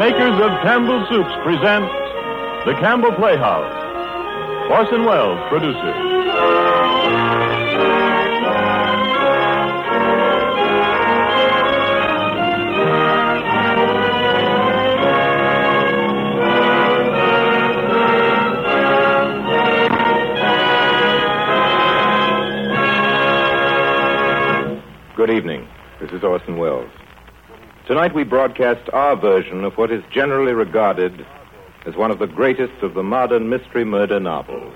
makers of Campbell Soups present The Campbell Playhouse. Orson Welles, producer. Good evening. This is Orson Welles. Tonight we broadcast our version of what is generally regarded as one of the greatest of the modern mystery murder novels.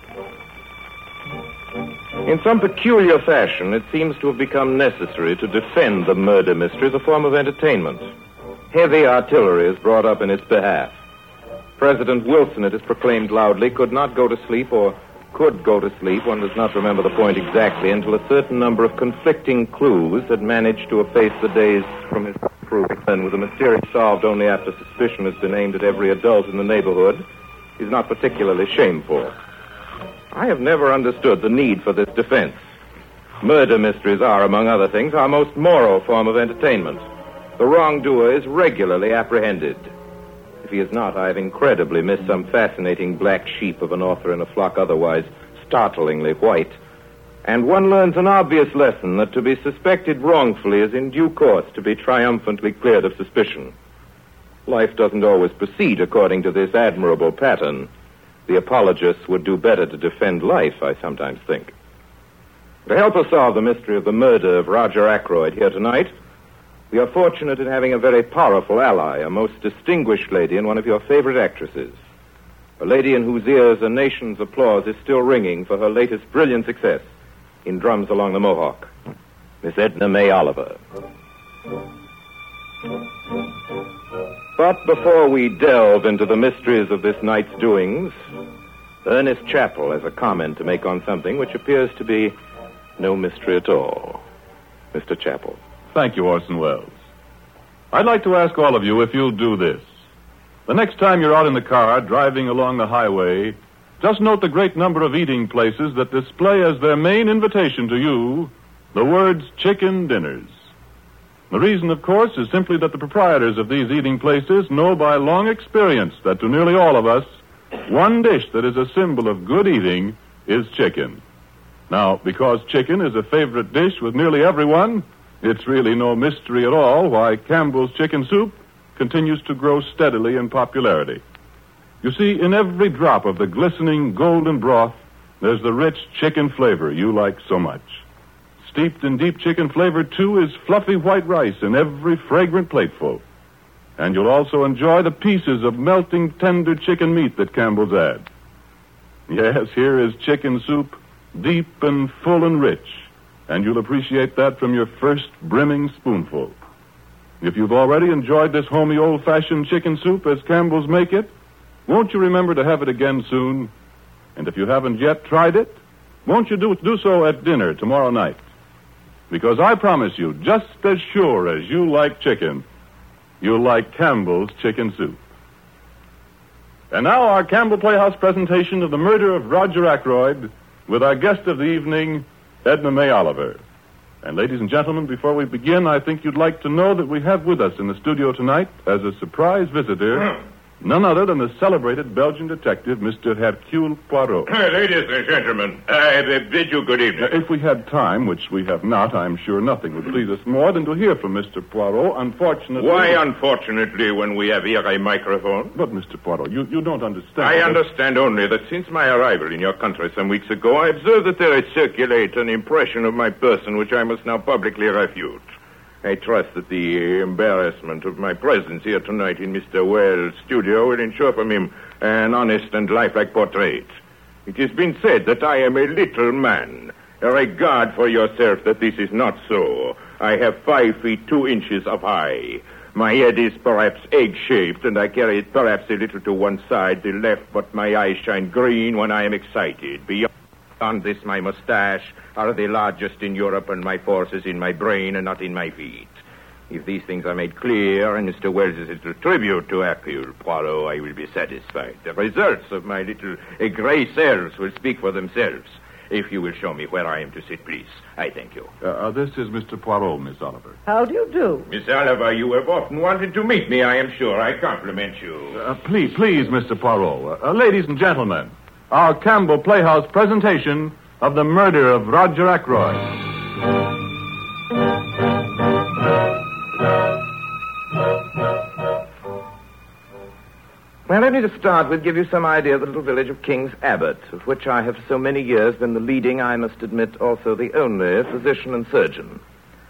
In some peculiar fashion, it seems to have become necessary to defend the murder mystery as a form of entertainment. Heavy artillery is brought up in its behalf. President Wilson, it is proclaimed loudly, could not go to sleep or could go to sleep, one does not remember the point exactly, until a certain number of conflicting clues had managed to efface the days from his proof, and with a mystery solved only after suspicion has been aimed at every adult in the neighborhood, is not particularly shameful. I have never understood the need for this defense. Murder mysteries are, among other things, our most moral form of entertainment. The wrongdoer is regularly apprehended. If he is not, I have incredibly missed some fascinating black sheep of an author in a flock otherwise startlingly white. And one learns an obvious lesson that to be suspected wrongfully is in due course to be triumphantly cleared of suspicion. Life doesn't always proceed according to this admirable pattern. The apologists would do better to defend life, I sometimes think. To help us solve the mystery of the murder of Roger Ackroyd here tonight, we are fortunate in having a very powerful ally, a most distinguished lady and one of your favorite actresses. A lady in whose ears a nation's applause is still ringing for her latest brilliant success in Drums Along the Mohawk, Miss Edna May Oliver. But before we delve into the mysteries of this night's doings, Ernest Chappell has a comment to make on something which appears to be no mystery at all. Mr. Chappell. Thank you, Orson Welles. I'd like to ask all of you if you'll do this. The next time you're out in the car driving along the highway, just note the great number of eating places that display as their main invitation to you the words chicken dinners. The reason, of course, is simply that the proprietors of these eating places know by long experience that to nearly all of us, one dish that is a symbol of good eating is chicken. Now, because chicken is a favorite dish with nearly everyone, it's really no mystery at all why Campbell's Chicken Soup continues to grow steadily in popularity. You see, in every drop of the glistening golden broth, there's the rich chicken flavor you like so much. Steeped in deep chicken flavor, too, is fluffy white rice in every fragrant plateful. And you'll also enjoy the pieces of melting tender chicken meat that Campbell's adds. Yes, here is chicken soup, deep and full and rich. And you'll appreciate that from your first brimming spoonful. If you've already enjoyed this homey old-fashioned chicken soup as Campbell's make it, won't you remember to have it again soon? And if you haven't yet tried it, won't you do so at dinner tomorrow night? Because I promise you, just as sure as you like chicken, you'll like Campbell's Chicken Soup. And now our Campbell Playhouse presentation of the murder of Roger Ackroyd with our guest of the evening, Edna May Oliver. And ladies and gentlemen, before we begin, I think you'd like to know that we have with us in the studio tonight, as a surprise visitor, none other than the celebrated Belgian detective, Mr. Hercule Poirot. Ladies and gentlemen, I bid you good evening. If we had time, which we have not, I'm sure nothing would please us more than to hear from Mr. Poirot. Unfortunately... Why unfortunately when we have here a microphone? But, Mr. Poirot, you don't understand. I understand only that since my arrival in your country some weeks ago, I observed that there is circulate an impression of my person which I must now publicly refute. I trust that the embarrassment of my presence here tonight in Mr. Welles' studio will ensure from him an honest and lifelike portrait. It has been said that I am a little man. Regard for yourself that this is not so. I have 5 feet 2 inches of high. My head is perhaps egg-shaped, and I carry it perhaps a little to one side, the left, but my eyes shine green when I am excited. Beyond this, my mustache are the largest in Europe, and my force is in my brain and not in my feet. If these things are made clear, and Mr. Welles' little tribute to Hercule Poirot, I will be satisfied. The results of my little gray cells will speak for themselves. If you will show me where I am to sit, please. I thank you. This is Mr. Poirot, Miss Oliver. How do you do? Miss Oliver, you have often wanted to meet me, I am sure. I compliment you. Please, Mr. Poirot. Ladies and gentlemen, our Campbell Playhouse presentation of the murder of Roger Ackroyd. Well, let me to start with give you some idea of the little village of King's Abbot, of which I have for so many years been the leading, I must admit, also the only physician and surgeon.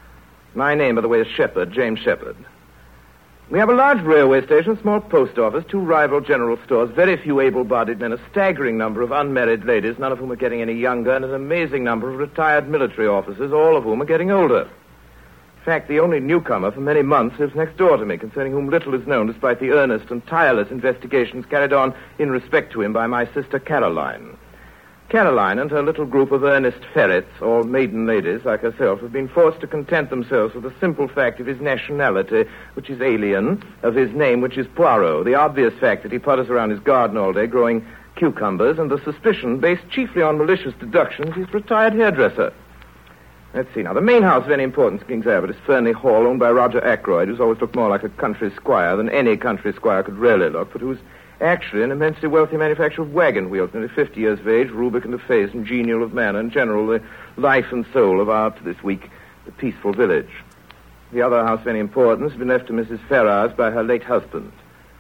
My name, by the way, is Shepherd, James Shepherd. We have a large railway station, a small post office, 2 rival general stores, very few able-bodied men, a staggering number of unmarried ladies, none of whom are getting any younger, and an amazing number of retired military officers, all of whom are getting older. In fact, the only newcomer for many months lives next door to me, concerning whom little is known, despite the earnest and tireless investigations carried on in respect to him by my sister Caroline. Caroline and her little group of earnest ferrets, or maiden ladies like herself, have been forced to content themselves with the simple fact of his nationality, which is alien, of his name, which is Poirot, the obvious fact that he potters around his garden all day growing cucumbers, and the suspicion, based chiefly on malicious deductions, he's a retired hairdresser. Let's see now. The main house of any importance in King's Abbot is Fernley Hall, owned by Roger Ackroyd, who's always looked more like a country squire than any country squire could really look, but who's actually an immensely wealthy manufacturer of wagon wheels, nearly 50 years of age, rubicund of face and genial of manner, in general, the life and soul of our, to this week, the peaceful village. The other house of any importance has been left to Mrs. Ferrars by her late husband.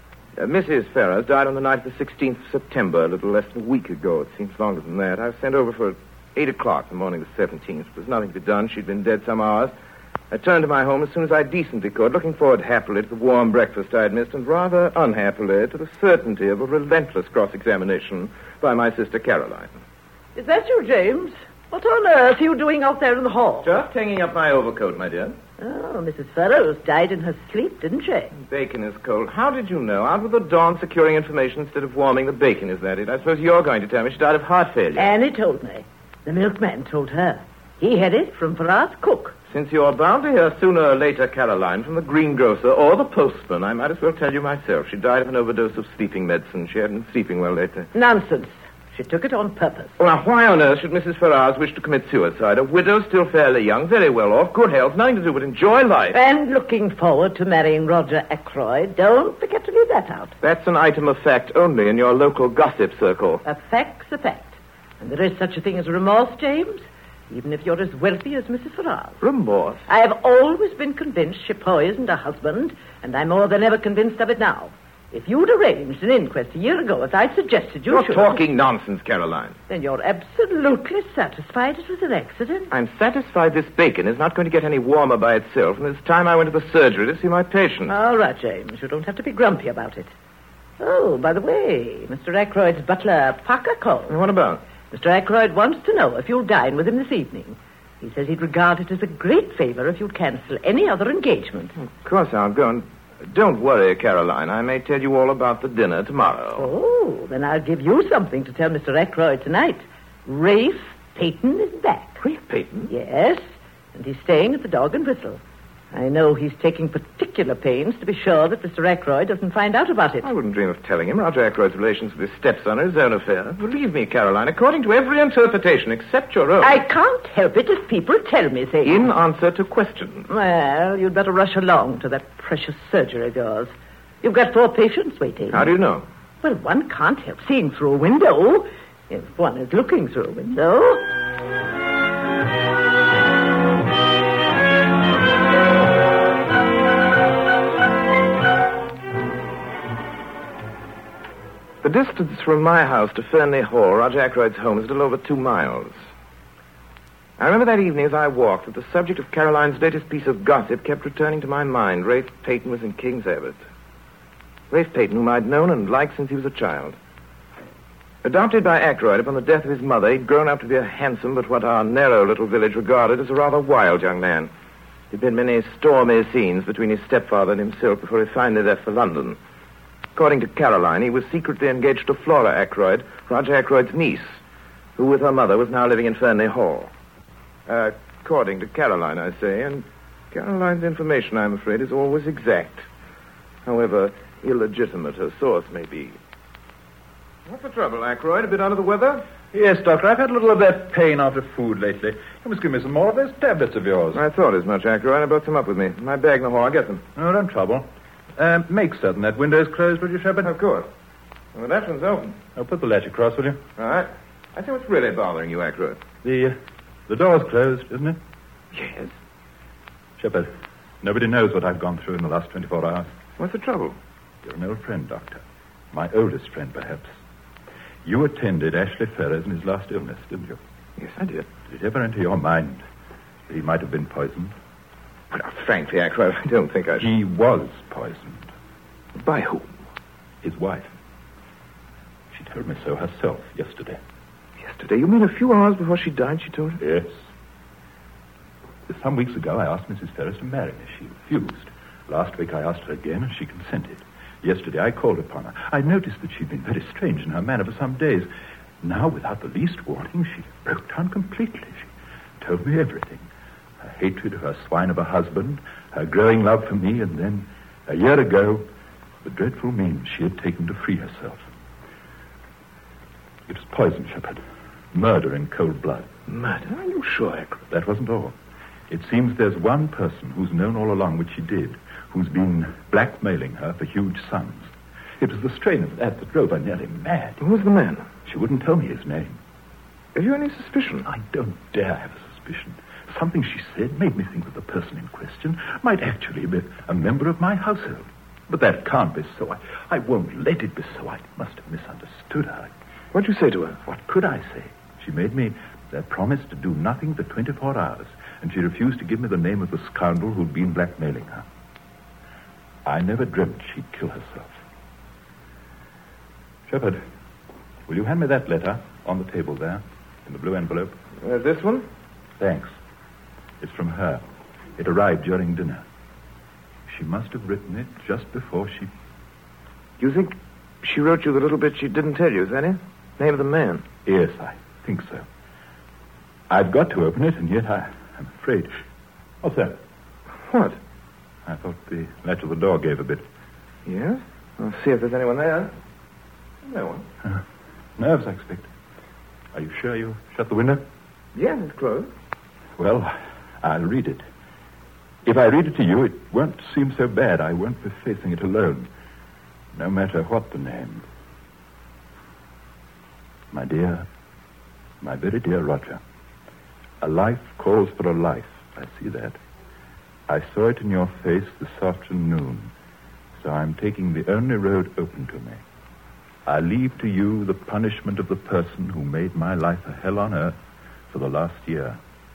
Mrs. Ferrars died on the night of the 16th of September, a little less than a week ago. It seems longer than that. I was sent over for 8 o'clock the morning of the 17th. There was nothing to be done. She'd been dead some hours. I turned to my home as soon as I decently could, looking forward happily to the warm breakfast I had missed, and rather unhappily to the certainty of a relentless cross-examination by my sister Caroline. Is that you, James? What on earth are you doing out there in the hall? Just hanging up my overcoat, my dear. Oh, Mrs. Ferrars died in her sleep, didn't she? Bacon is cold. How did you know? Out with the dawn securing information instead of warming the bacon, is that it? I suppose you're going to tell me she died of heart failure. Annie told me. The milkman told her. He had it from Ferrars' cook. Since you're bound to hear sooner or later, Caroline, from the greengrocer or the postman, I might as well tell you myself. She died of an overdose of sleeping medicine. She hadn't been sleeping well lately. Nonsense. She took it on purpose. Well, now, why on earth should Mrs. Ferrars wish to commit suicide? A widow, still fairly young, very well off, good health, nothing to do but enjoy life. And looking forward to marrying Roger Ackroyd. Don't forget to leave that out. That's an item of fact only in your local gossip circle. A fact's a fact. And there is such a thing as remorse, James, even if you're as wealthy as Mrs. Ferrars. Remorse? I have always been convinced she poisoned her husband, and I'm more than ever convinced of it now. If you'd arranged an inquest a year ago, as I suggested you should... You're talking nonsense, Caroline. Then you're absolutely satisfied it was an accident? I'm satisfied this bacon is not going to get any warmer by itself, and it's time I went to the surgery to see my patient. All right, James. You don't have to be grumpy about it. Oh, by the way, Mr. Ackroyd's butler, Parker, called. What about? Mr. Ackroyd wants to know if you'll dine with him this evening. He says he'd regard it as a great favor if you'd cancel any other engagement. Of course I'll go, and don't worry, Caroline. I may tell you all about the dinner tomorrow. Oh, then I'll give you something to tell Mr. Ackroyd tonight. Rafe Peyton is back. Rafe Peyton? Yes, and he's staying at the Dog and Whistle. I know he's taking particular pains to be sure that Mr. Ackroyd doesn't find out about it. I wouldn't dream of telling him. Roger Ackroyd's relations with his stepson are his own affair. Believe me, Caroline, according to every interpretation except your own. I can't help it if people tell me things. In answer to questions. Well, you'd better rush along to that precious surgery of yours. You've got 4 patients waiting. How do you know? Well, one can't help seeing through a window if one is looking through a window. The distance from my house to Fernley Hall, Roger Ackroyd's home, is a little over 2 miles. I remember that evening as I walked that the subject of Caroline's latest piece of gossip kept returning to my mind. Rafe Peyton was in King's Abbot. Rafe Peyton, whom I'd known and liked since he was a child. Adopted by Ackroyd upon the death of his mother, he'd grown up to be a handsome but what our narrow little village regarded as a rather wild young man. There'd been many stormy scenes between his stepfather and himself before he finally left for London. According to Caroline, he was secretly engaged to Flora Ackroyd, Roger Ackroyd's niece, who with her mother was now living in Fernley Hall. According to Caroline, I say, and Caroline's information, I'm afraid, is always exact. However illegitimate her source may be. What's the trouble, Aykroyd? A bit under the weather? Yes, Doctor. I've had a little of that pain after food lately. You must give me some more of those tablets of yours. I thought as much, Aykroyd. I brought some up with me. My bag in the hall. I'll get them. No, don't trouble. Make certain that window's closed, will you, Shepard? Of course. Well, that one's open. Oh, put the latch across, will you? All right. I say, what's really bothering you, Aykroyd? The door's closed, isn't it? Yes. Shepard, nobody knows what I've gone through in the last 24 hours. What's the trouble? You're an old friend, Doctor. My oldest friend, perhaps. You attended Ashley Ferrers in his last illness, didn't you? Yes, I did. Did it ever enter your mind that he might have been poisoned? Well, frankly, Aykroyd, I don't think I should. He was poisoned. By whom? His wife. She told me so herself yesterday. Yesterday? You mean a few hours before she died, she told you? Yes. Some weeks ago, I asked Mrs. Ferrers to marry me. She refused. Last week, I asked her again, and she consented. Yesterday, I called upon her. I noticed that she'd been very strange in her manner for some days. Now, without the least warning, she broke down completely. She told me everything. Her hatred of her swine of a husband, her growing love for me, and then, a year ago, the dreadful means she had taken to free herself. It was poison, Shepard. Murder in cold blood. Murder? Are you sure, Aykroyd? That wasn't all. It seems there's one person who's known all along what she did, who's been blackmailing her for huge sums. It was the strain of that drove her nearly mad. Who's the man? She wouldn't tell me his name. Have you any suspicion? I don't dare have a suspicion. Something she said made me think that the person in question might actually be a member of my household. But that can't be so. I won't let it be so. I must have misunderstood her. What'd you say to her? What could I say? She made me a promise to do nothing for 24 hours, and she refused to give me the name of the scoundrel who'd been blackmailing her. I never dreamt she'd kill herself. Shepard, will you hand me that letter on the table there, in the blue envelope? This one? Thanks. It's from her. It arrived during dinner. She must have written it just before she... You think she wrote you the little bit she didn't tell you, is that it? Name of the man? Yes, I think so. I've got to open it, and yet I'm afraid... What's that? What? I thought the latch of the door gave a bit. Yes? I'll see if there's anyone there. No one. Nerves, I expect. Are you sure you shut the window? Yes, it's closed. Well, I'll read it. If I read it to you, it won't seem so bad. I won't be facing it alone, no matter what the name. My dear, my very dear Roger, a life calls for a life. I see that. I saw it in your face this afternoon, so I'm taking the only road open to me. I leave to you the punishment of the person who made my life a hell on earth for the last year.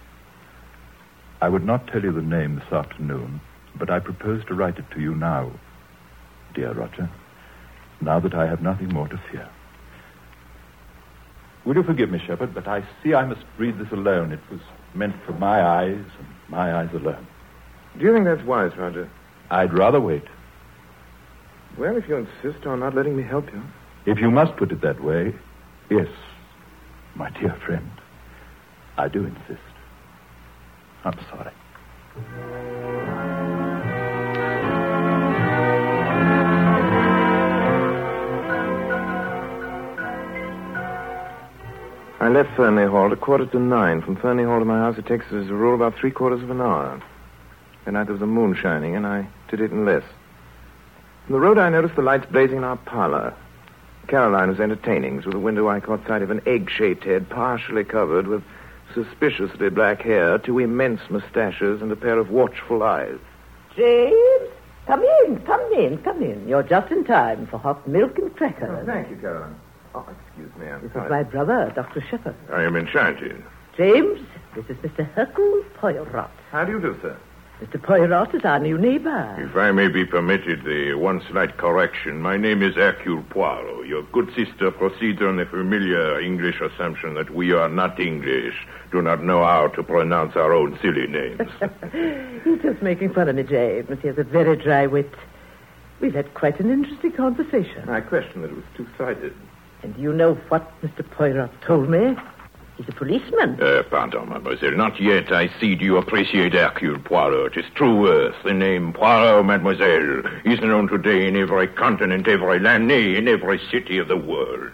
I would not tell you the name this afternoon, but I propose to write it to you now, dear Roger, now that I have nothing more to fear. Will you forgive me, Shepard, but I see I must read this alone. It was meant for my eyes and my eyes alone. Do you think that's wise, Roger? I'd rather wait. Well, if you insist on not letting me help you. If you must put it that way, yes, my dear friend, I do insist. I'm sorry. I left Fernley Hall at 9:15. From Fernley Hall to my house, it takes, as a rule, about 3/4 of an hour. The night there was a moon shining, and I did it in less. From the road, I noticed the lights blazing in our parlor. Caroline was entertaining. Through the window, I caught sight of an egg-shaped head partially covered with suspiciously black hair, 2 immense mustaches, and a pair of watchful eyes. James, come in. You're just in time for hot milk and crackers. Oh, thank you, Caroline. Oh, excuse me, I'm This sorry. is my brother, Dr. Shepard. I am enchanted. James, this is Mr. Hercule Poirot. How do you do, sir? Mr. Poirot is our new neighbor. If I may be permitted one slight correction, my name is Hercule Poirot. Your good sister proceeds on the familiar English assumption that we are not English, do not know how to pronounce our own silly names. He's just making fun of me, James. He has a very dry wit. We've had quite an interesting conversation. I question that it was two-sided. And you know what Mr. Poirot told me? He's a policeman. Pardon, mademoiselle. Not yet. I see. Do you appreciate Hercule Poirot? His true worth. The name Poirot, mademoiselle, is known today in every continent, every land, nay, in every city of the world.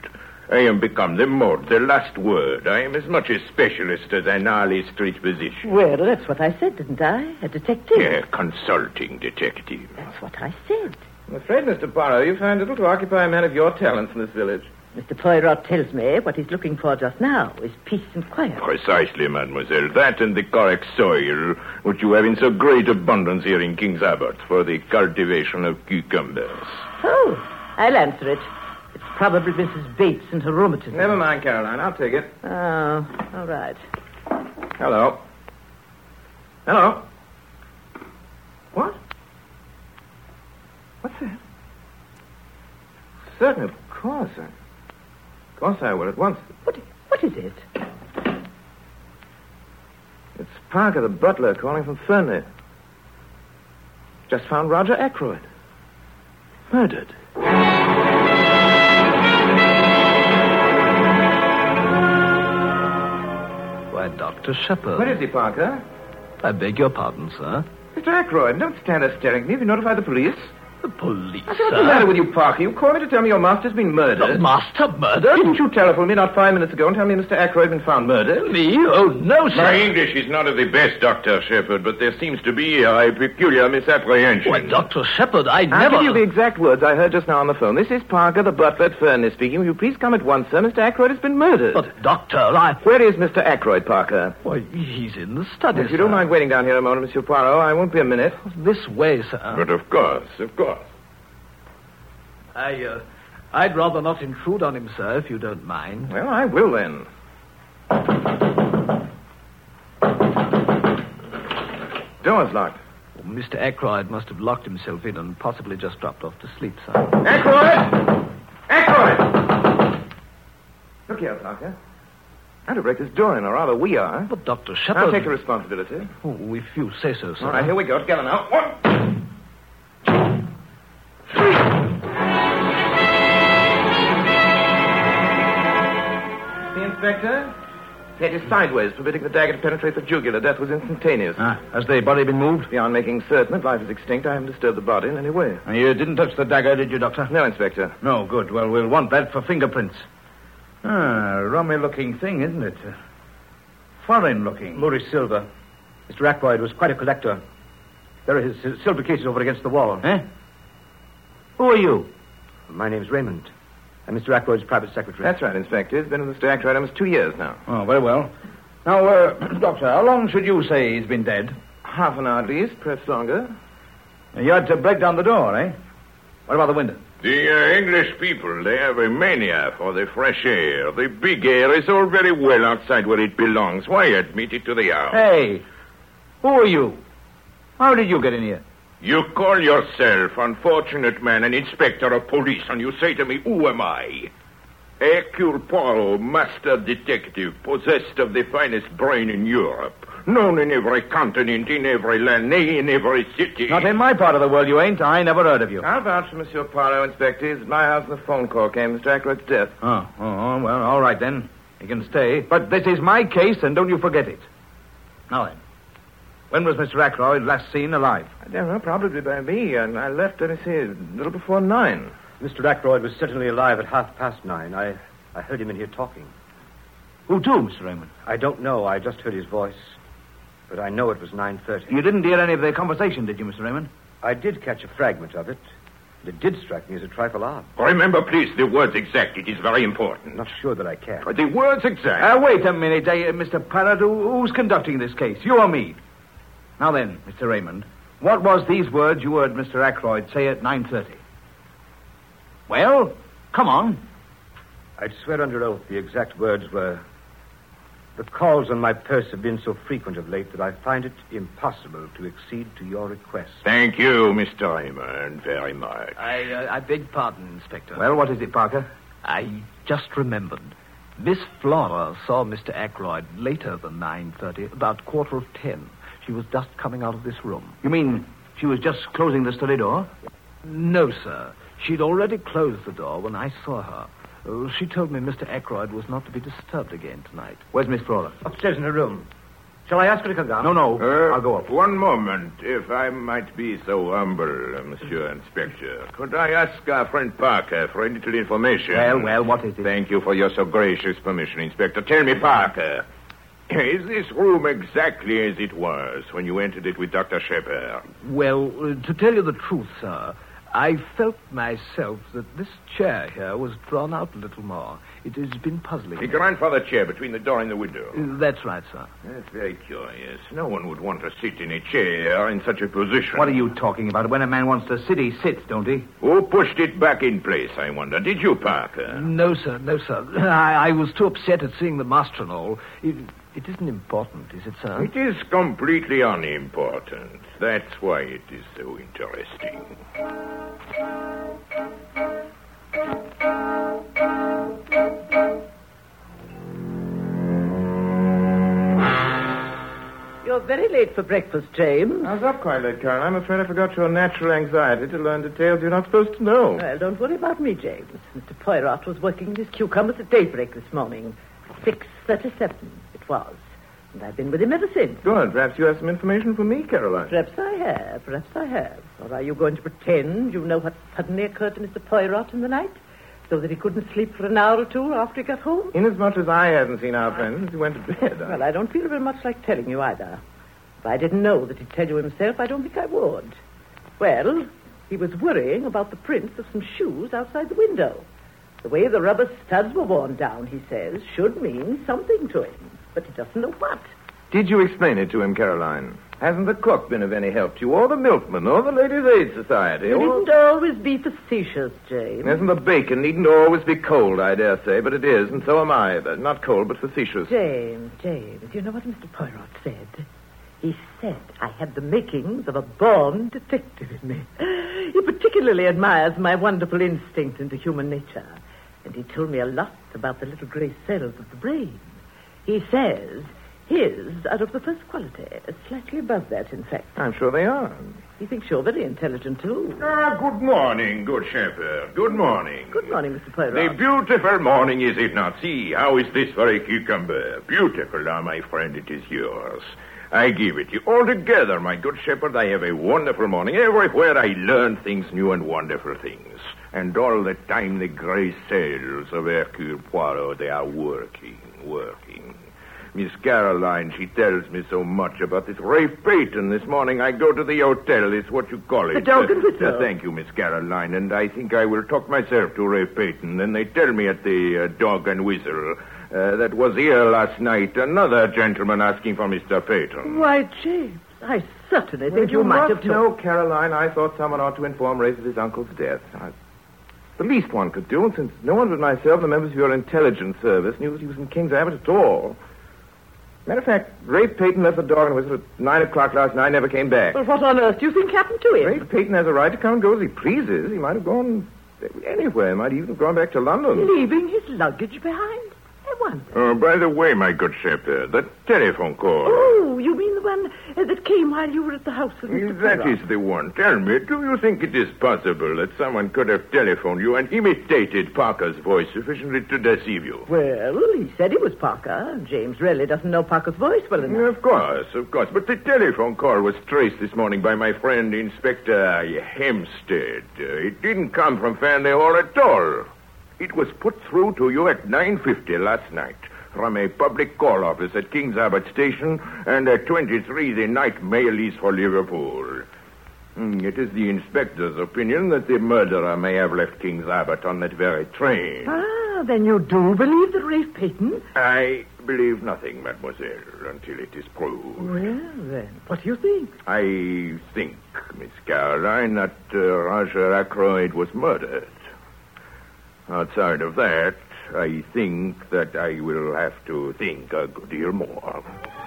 I am become the mode, the last word. I am as much a specialist as an Harley Street physician. Well, that's what I said, didn't I? A detective. Yeah, consulting detective. That's what I said. I'm afraid, Mr. Poirot, you find little to occupy a man of your talents in this village. Mr. Poirot tells me what he's looking for just now is peace and quiet. Precisely, mademoiselle. That and the correct soil, which you have in so great abundance here in King's Abbot for the cultivation of cucumbers. Oh, I'll answer it. It's probably Mrs. Bates and her rheumatism. Never mind, Caroline. I'll take it. Oh, all right. Hello. Hello. What? What's that? Certainly, of course. Of course I will at once. What is it? It's Parker, the butler, calling from Fernley. Just found Roger Ackroyd. Murdered. Why, Dr. Shepard. Where is he, Parker? I beg your pardon, sir. Mr. Ackroyd, don't stand there staring at me. Have you notified the police? The police, What's the matter with you, Parker? You called me to tell me your master's been murdered. The master murdered? Didn't you telephone me not 5 minutes ago and tell me Mr. Ackroyd had been found murdered? Me? Oh, no, sir. My English is not of the best, Dr. Shepard, but there seems to be a peculiar misapprehension. Why, Dr. Shepard, I I'll never... give you the exact words I heard just now on the phone. This is Parker, the butler at Fernley speaking. Will you please come at once, sir? Mr. Ackroyd has been murdered. But, Doctor, I... Where is Mr. Ackroyd, Parker? Why, he's in the study, If you don't mind waiting down here a moment, Monsieur Poirot, I won't be a minute. This way, sir. But of course, of course. I'd rather not intrude on him, sir, if you don't mind. Well, I will then. Door's locked. Well, Mr. Ackroyd must have locked himself in and possibly just dropped off to sleep, sir. Ackroyd! Ackroyd! Look here, Parker. I'm to break this door in, or rather we are. But, Dr. Shepard... I'll take the responsibility. Oh, if you say so, sir. All right, here we go. Together now. 1, 2, 3. The inspector? Head is sideways, permitting the dagger to penetrate the jugular. Death was instantaneous. Has the body been moved? Beyond making certain that life is extinct, I haven't disturbed the body in any way. You didn't touch the dagger, did you, Doctor? No, Inspector. No, good. Well, we'll want that for fingerprints. Rummy-looking thing, isn't it? Foreign-looking. Maurice Silver. Mr. Ackroyd was quite a collector. There are his silver cases over against the wall. Eh? Who are you? My name's Raymond. I'm Mr. Ackroyd's private secretary. That's right, Inspector. He's been with Mr. Ackroyd almost 2 years now. Oh, very well. Now, Doctor, how long should you say he's been dead? Half an hour at least, perhaps longer. You had to break down the door, eh? What about the window? The English people, they have a mania for the fresh air. The big air is all very well outside where it belongs. Why admit it to the house? Hey, who are you? How did you get in here? You call yourself, unfortunate man, an inspector of police, and you say to me, who am I? Hercule Poirot, master detective, possessed of the finest brain in Europe, known in every continent, in every land, nay, in every city. Not in my part of the world, you ain't. I never heard of you. I'll vouch for Monsieur Poirot, Inspector. He's at my house when the phone call came. Mr. Ackroyd's death. Oh, well, all right then. You can stay. But this is my case, and don't you forget it. Now then, when was Mr. Ackroyd last seen alive? I don't know, probably by me. And I left, let me see, a little before 9. Mr. Ackroyd was certainly alive at 9:30. I heard him in here talking. Who to, Mr. Raymond? I don't know. I just heard his voice. But I know it was 9:30. You didn't hear any of their conversation, did you, Mr. Raymond? I did catch a fragment of it. It did strike me as a trifle odd. Remember, please, the words exact. It is very important. Not sure that I can. The words exact. Wait a minute, Mr. Parrott. Who's conducting this case? You or me? Now then, Mr. Raymond, what was these words you heard Mr. Ackroyd say at 9:30? Well, come on. I'd swear under oath the exact words were, "The calls on my purse have been so frequent of late that I find it impossible to accede to your request." Thank you, Mr. Raymond, very much. I beg pardon, Inspector. Well, what is it, Parker? I just remembered. Miss Flora saw Mr. Ackroyd later than 9:30, about 9:45. She was just coming out of this room. You mean she was just closing the study door? No, sir. She'd already closed the door when I saw her. She told me Mr. Ackroyd was not to be disturbed again tonight. Where's Miss Flora? Upstairs in her room. Shall I ask her to come down? No. I'll go up. One moment, if I might be so humble, Monsieur Inspector. Could I ask our friend Parker for a little information? Well, what is it? Thank you for your so gracious permission, Inspector. Tell me, Parker, is this room exactly as it was when you entered it with Dr. Shepard? Well, to tell you the truth, sir, I felt myself that this chair here was drawn out a little more. It has been puzzling. The grandfather chair between the door and the window. That's right, sir. That's very curious. No one would want to sit in a chair in such a position. What are you talking about? When a man wants to sit, he sits, don't he? Who pushed it back in place, I wonder? Did you, Parker? No, sir. I was too upset at seeing the master and all. It isn't important, is it, sir? It is completely unimportant. That's why it is so interesting. You're very late for breakfast, James. I was up quite late, Karen. I'm afraid I forgot your natural anxiety to learn details you're not supposed to know. Well, don't worry about me, James. Mr. Poirot was working his cucumbers at daybreak this morning. 6:37 it was. And I've been with him ever since. Good. Perhaps you have some information for me, Caroline. Perhaps I have. Or are you going to pretend you know what suddenly occurred to Mr. Poirot in the night? So that he couldn't sleep for an hour or two after he got home? Inasmuch as I haven't seen our friend since he went to bed. Well, I don't feel very much like telling you either. If I didn't know that he'd tell you himself, I don't think I would. Well, he was worrying about the prints of some shoes outside the window. The way the rubber studs were worn down, he says, should mean something to him. But he doesn't know what. Did you explain it to him, Caroline? Hasn't the cook been of any help to you, or the milkman, or the Ladies' Aid Society? You needn't always be facetious, James. Isn't the bacon needn't always be cold, I dare say, but it is, and so am I. But not cold, but facetious. James, you know what Mr. Poirot said? He said I had the makings of a born detective in me. He particularly admires my wonderful instinct into human nature. And he told me a lot about the little grey cells of the brain. He says his are of the first quality, slightly above that, in fact. I'm sure they are. He thinks you're very intelligent, too. Good morning, good Shepherd. Good morning. Good morning, Mr. Poirot. A beautiful morning, is it not? See, how is this for a cucumber? Beautiful, now, my friend, it is yours. I give it you. Altogether, my good Shepherd, I have a wonderful morning. Everywhere I learn things new and wonderful things. And all the time the gray cells of Hercule Poirot, they are working. Miss Caroline, she tells me so much about this Rafe Peyton. This morning I go to the hotel. It's what you call it. The Dog and Whistle. Thank you, Miss Caroline. And I think I will talk myself to Rafe Peyton. Then they tell me at the Dog and Whistle that was here last night another gentleman asking for Mr. Peyton. Why, James, I certainly think you might have No, Caroline, I thought someone ought to inform Rafe of his uncle's death. The least one could do, since no one but myself and the members of your intelligence service knew that he was in King's Abbot at all. Matter of fact, Rafe Peyton left the Dog and Whistle at 9 o'clock last night and never came back. Well, what on earth do you think happened to him? Rafe Peyton has a right to come and go as he pleases. He might have gone anywhere. He might even have gone back to London. Leaving his luggage behind? I wonder. By the way, my good Shepherd, the telephone call. Oh, you mean the one that came while you were at the house with Mr. That Poirot? is the one. Tell me, do you think it is possible that someone could have telephoned you and imitated Parker's voice sufficiently to deceive you? Well, he said he was Parker. James really doesn't know Parker's voice well enough. Of course. But the telephone call was traced this morning by my friend Inspector Hempstead. It didn't come from Fanley Hall at all. It was put through to you at 9:50 last night from a public call office at King's Abbot Station, and at 23 the night mail is for Liverpool. It is the inspector's opinion that the murderer may have left King's Abbot on that very train. Ah, then you do believe that Rafe Peyton? I believe nothing, mademoiselle, until it is proved. Well, then, what do you think? I think, Miss Caroline, that Roger Ackroyd was murdered. Outside of that, I think that I will have to think a good deal more.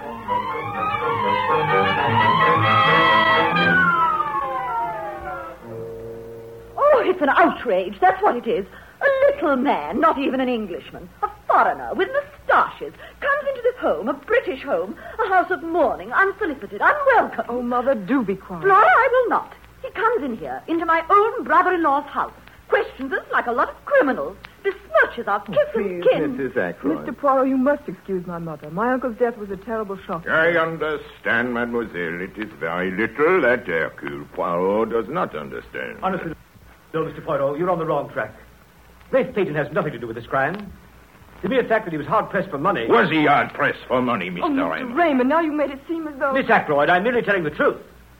Oh, it's an outrage. That's what it is. A little man, not even an Englishman, a foreigner with moustaches, comes into this home, a British home, a house of mourning, unsolicited, unwelcome. Oh, Mother, do be quiet. Flora, I will not. He comes in here, into my own brother-in-law's house, questions us like a lot of criminals, dismisses much as our kith and kin. Mrs. Ackroyd. Mr. Poirot, you must excuse my mother. My uncle's death was a terrible shock. I understand, mademoiselle. It is very little that Hercule Poirot does not understand. Honestly, no, Mr. Poirot, you're on the wrong track. Rafe Peyton has nothing to do with this crime. The mere fact that he was hard-pressed for money... Was he hard-pressed for money, Mr. Mr. Raymond? Raymond, now you made it seem as though... Miss Ackroyd, I'm merely telling the truth.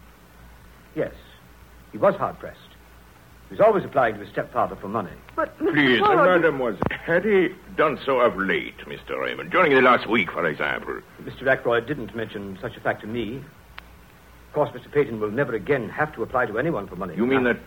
Yes, he was hard-pressed. He was always applying to his stepfather for money. But, Mr. Please, Poirot... mademoiselle, had he done so of late, Mr. Raymond? During the last week, for example? Mr. Ackroyd didn't mention such a fact to me. Of course, Mr. Peyton will never again have to apply to anyone for money. You mean that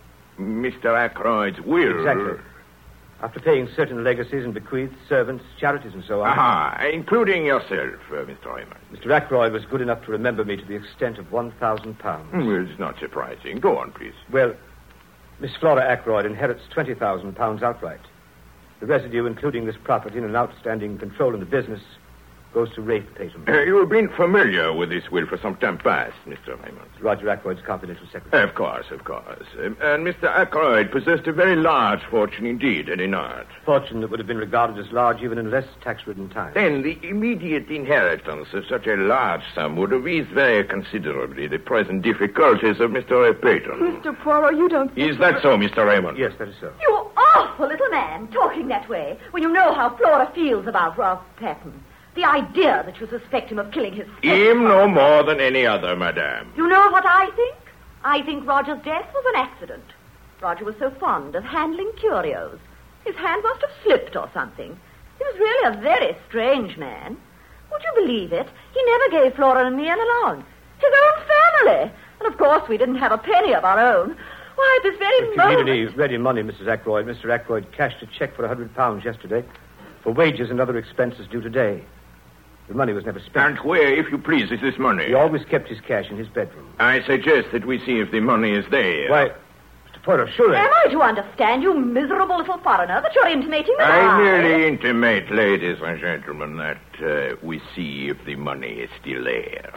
Mr. Ackroyd's will... Exactly. After paying certain legacies and bequeaths, servants, charities, and so on. Aha, including yourself, Mr. Raymond. Mr. Ackroyd was good enough to remember me to the extent of £1,000. Well, it's not surprising. Go on, please. Well, Miss Flora Ackroyd inherits £20,000 outright. The residue, including this property and an outstanding control in the business, goes to Rafe Peyton. You have been familiar with this will for some time past, Mr. Raymond. Roger Ackroyd's confidential secretary. Of course. And Mr. Ackroyd possessed a very large fortune indeed, and in art. Fortune that would have been regarded as large even in less tax-ridden times. Then the immediate inheritance of such a large sum would have eased very considerably the present difficulties of Mr. Peyton. Mr. Poirot, you don't... Is that so, Mr. Raymond? Yes, that is so. You awful little man, talking that way, when you know how Flora feels about Ralph Patton. The idea that you suspect him of killing his sister. Him no more than any other, madame. You know what I think? I think Roger's death was an accident. Roger was so fond of handling curios. His hand must have slipped or something. He was really a very strange man. Would you believe it? He never gave Flora and me an allowance. His own family. And of course we didn't have a penny of our own. Why, at this very moment... If you need any ready money, Mrs. Ackroyd, Mr. Ackroyd cashed a check for £100 yesterday for wages and other expenses due today. The money was never spent. And where, if you please, is this money? He always kept his cash in his bedroom. I suggest that we see if the money is there. Why, Mr. Poirot, surely... Am I to understand, you miserable little foreigner, that you're intimating that I merely intimate, ladies and gentlemen, that we see if the money is still there.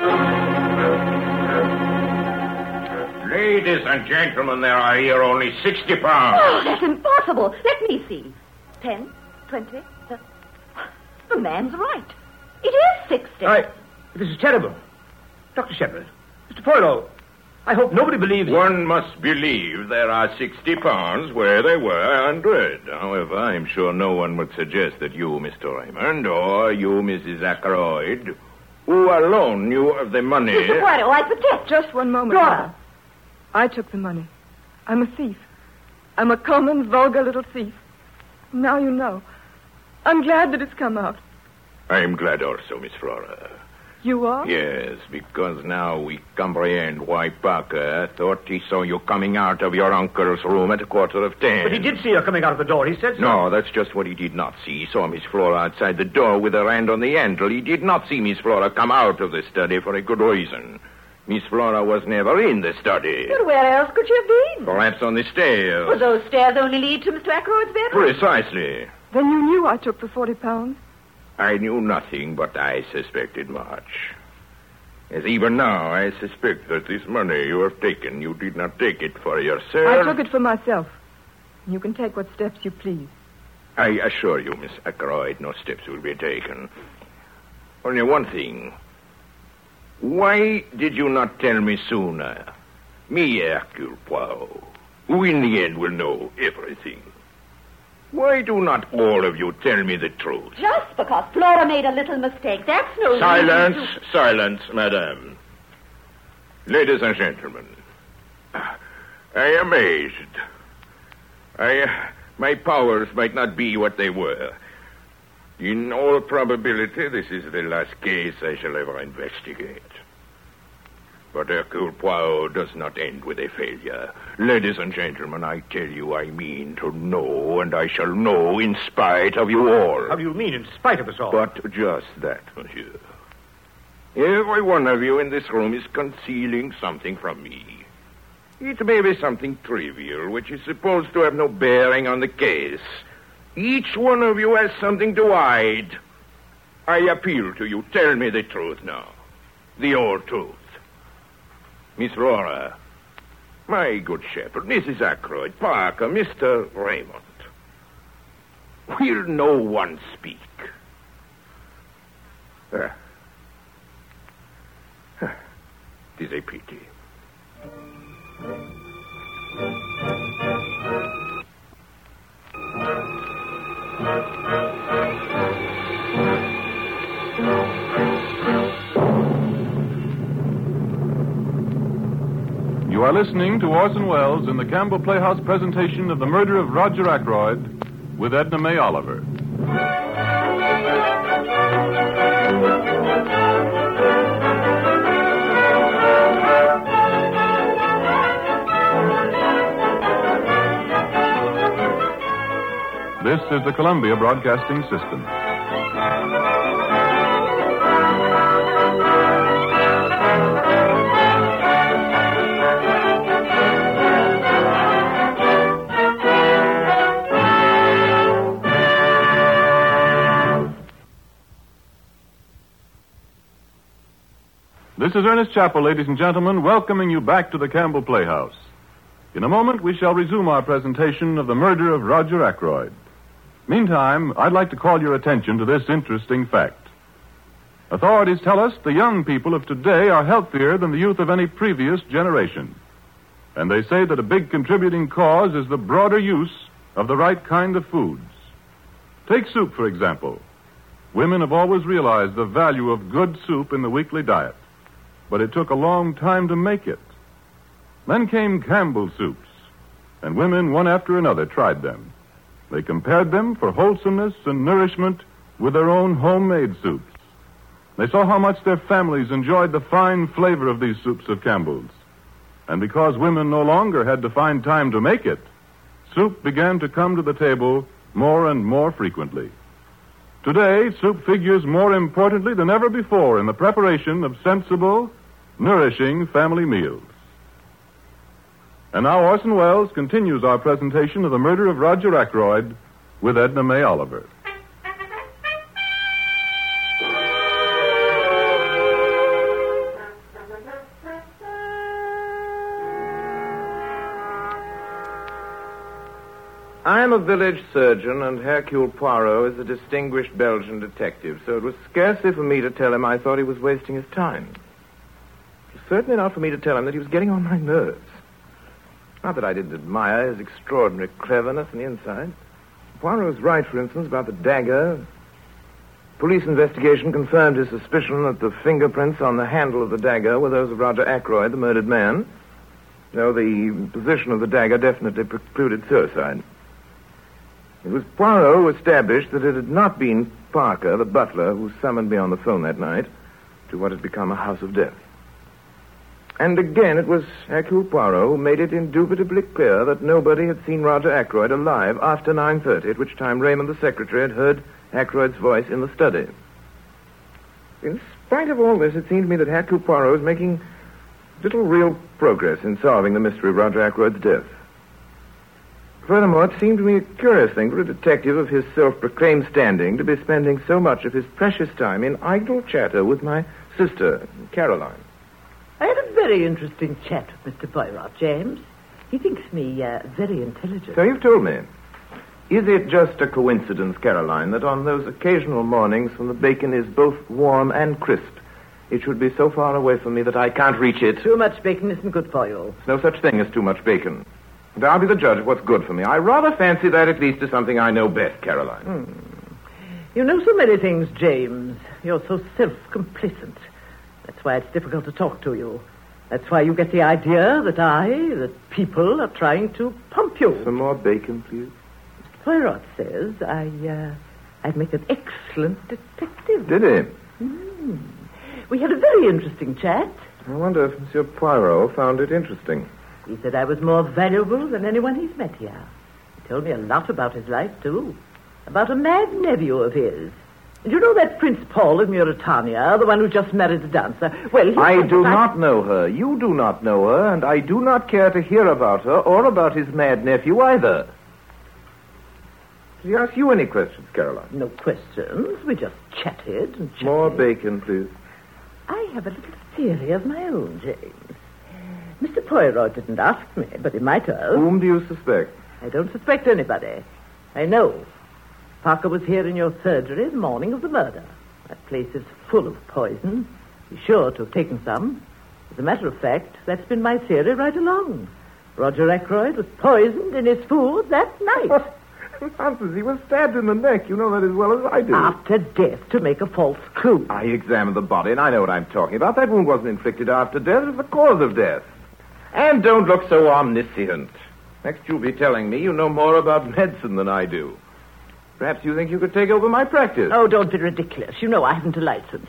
Ladies and gentlemen, there are here only £60. Oh, that's impossible. Let me see. 10, 20... The man's right. It is 60. This is terrible. Dr. Shepard, Mr. Poirot, I hope nobody believes... One must believe there are £60 where there were 100. However, I'm sure no one would suggest that you, Mr. Raymond, or you, Mrs. Ackroyd, who alone knew of the money... Mr. Poirot, I protest. Just one moment. Flora. I took the money. I'm a thief. I'm a common, vulgar little thief. Now you know. I'm glad that it's come out. I'm glad also, Miss Flora. You are? Yes, because now we comprehend why Parker thought he saw you coming out of your uncle's room at 10:15. But he did see her coming out of the door. He said so. No, that's just what he did not see. He saw Miss Flora outside the door with her hand on the handle. He did not see Miss Flora come out of the study for a good reason. Miss Flora was never in the study. But where else could she have been? Perhaps on the stairs. Would those stairs only lead to Mr. Ackroyd's bedroom? Precisely. Then you knew I took the £40? I knew nothing, but I suspected much. As even now, I suspect that this money you have taken, you did not take it for yourself. I took it for myself. You can take what steps you please. I assure you, Miss Ackroyd, no steps will be taken. Only one thing. Why did you not tell me sooner? Me, Hercule Poirot, who in the end will know everything. Why do not all of you tell me the truth? Just because Flora made a little mistake. That's no reason Silence, madame. Ladies and gentlemen, I am aged. My powers might not be what they were. In all probability, this is the last case I shall ever investigate. But Hercule Poirot does not end with a failure. Ladies and gentlemen, I tell you I mean to know, and I shall know in spite of you all. How do you mean, in spite of us all? But just that, monsieur. Every one of you in this room is concealing something from me. It may be something trivial, which is supposed to have no bearing on the case. Each one of you has something to hide. I appeal to you. Tell me the truth now. The whole truth. Miss Flora, my good shepherd, Mrs. Ackroyd, Parker, Mr. Raymond. Will no one speak? It is a pity. You are listening to Orson Welles in the Campbell Playhouse presentation of The Murder of Roger Ackroyd with Edna May Oliver. This is the Columbia Broadcasting System. This is Ernest Chappell, ladies and gentlemen, welcoming you back to the Campbell Playhouse. In a moment, we shall resume our presentation of The Murder of Roger Ackroyd. Meantime, I'd like to call your attention to this interesting fact. Authorities tell us the young people of today are healthier than the youth of any previous generation. And they say that a big contributing cause is the broader use of the right kind of foods. Take soup, for example. Women have always realized the value of good soup in the weekly diet. But it took a long time to make it. Then came Campbell soups, and women, one after another, tried them. They compared them for wholesomeness and nourishment with their own homemade soups. They saw how much their families enjoyed the fine flavor of these soups of Campbell's. And because women no longer had to find time to make it, soup began to come to the table more and more frequently. Today, soup figures more importantly than ever before in the preparation of sensible, nourishing family meals. And now Orson Welles continues our presentation of The Murder of Roger Ackroyd with Edna May Oliver. I am a village surgeon, and Hercule Poirot is a distinguished Belgian detective, so it was scarcely for me to tell him I thought he was wasting his time. It was certainly not for me to tell him that he was getting on my nerves. Not that I didn't admire his extraordinary cleverness on the inside. Poirot was right, for instance, about the dagger. Police investigation confirmed his suspicion that the fingerprints on the handle of the dagger were those of Roger Ackroyd, the murdered man, though the position of the dagger definitely precluded suicide. It was Poirot who established that it had not been Parker, the butler, who summoned me on the phone that night to what had become a house of death. And again, it was Hercule Poirot who made it indubitably clear that nobody had seen Roger Ackroyd alive after 9:30, at which time Raymond, the secretary, had heard Ackroyd's voice in the study. In spite of all this, it seemed to me that Hercule Poirot was making little real progress in solving the mystery of Roger Ackroyd's death. Furthermore, it seemed to me a curious thing for a detective of his self-proclaimed standing to be spending so much of his precious time in idle chatter with my sister, Caroline. I had a very interesting chat with Mr. Poirot, James. He thinks me very intelligent. So you've told me. Is it just a coincidence, Caroline, that on those occasional mornings when the bacon is both warm and crisp, it should be so far away from me that I can't reach it? Too much bacon isn't good for you. There's no such thing as too much bacon. And I'll be the judge of what's good for me. I rather fancy that at least is something I know best, Caroline. You know so many things, James. You're so self-complacent. That's why it's difficult to talk to you. That's why you get the idea that people are trying to pump you. Some more bacon, please. Poirot says I'd make an excellent detective. Did he? We had a very interesting chat. I wonder if Monsieur Poirot found it interesting. He said I was more valuable than anyone he's met here. He told me a lot about his life, too. About a mad nephew of his. And you know that Prince Paul of Mauritania, the one who just married a dancer? Well, I do not know her. You do not know her, and I do not care to hear about her or about his mad nephew either. Did he ask you any questions, Caroline? No questions. We just chatted and chatted. More bacon, please. I have a little theory of my own, James. Mr. Poirot didn't ask me, but he might have. Whom do you suspect? I don't suspect anybody. I know. Parker was here in your surgery the morning of the murder. That place is full of poison. He's sure to have taken some. As a matter of fact, that's been my theory right along. Roger Ackroyd was poisoned in his food that night. Nonsense, he was stabbed in the neck. You know that as well as I do. After death, to make a false clue. I examined the body, and I know what I'm talking about. That wound wasn't inflicted after death. It was the cause of death. And don't look so omniscient. Next, you'll be telling me you know more about medicine than I do. Perhaps you think you could take over my practice. Oh, don't be ridiculous. You know I haven't a license.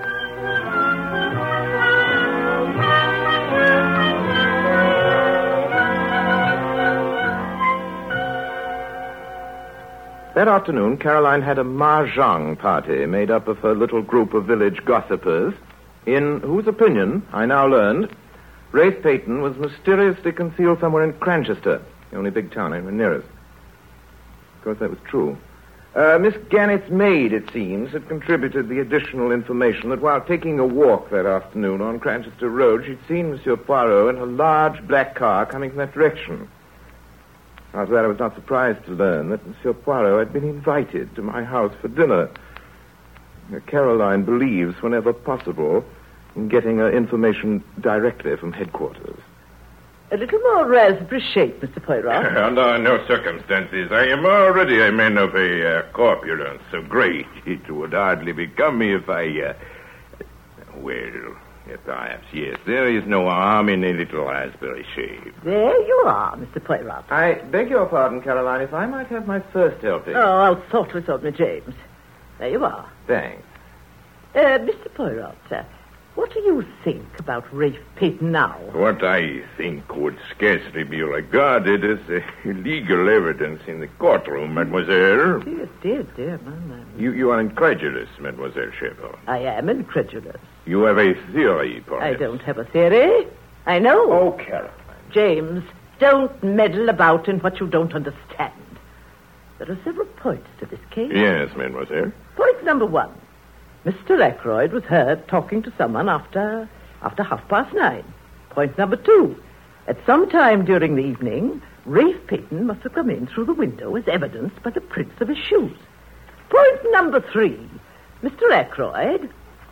That afternoon, Caroline had a mahjong party made up of her little group of village gossipers, in whose opinion, I now learned, Rafe Peyton was mysteriously concealed somewhere in Cranchester, the only big town anywhere near us. Of course, that was true. Miss Gannett's maid, it seems, had contributed the additional information that while taking a walk that afternoon on Cranchester Road, she'd seen Monsieur Poirot in a large black car coming from that direction. After that, I was not surprised to learn that Monsieur Poirot had been invited to my house for dinner. Caroline believes, whenever possible, in getting her information directly from headquarters. A little more raspberry shake, Mr. Poirot. Under no circumstances. I am already a man of a corpulence so great it would hardly become me if I... Well, perhaps, yes. There is no harm in a little raspberry shake. There you are, Mr. Poirot. I beg your pardon, Caroline, if I might have my first helping. Oh, I'll sort with me, James. There you are. Thanks. Mr. Poirot, what do you think about Rafe Peyton now? What I think would scarcely be regarded as legal evidence in the courtroom, mademoiselle. Dear. You are incredulous, mademoiselle Shepard. I am incredulous. You have a theory, perhaps. I don't have a theory. I know. Oh, Caroline. James, don't meddle about in what you don't understand. There are several points to this case. Yes, mademoiselle. Point number 1. Mr. Ackroyd was heard talking to someone after 9:30. Point number 2. At some time during the evening, Rafe Peyton must have come in through the window as evidenced by the prints of his shoes. Point number 3. Mr. Ackroyd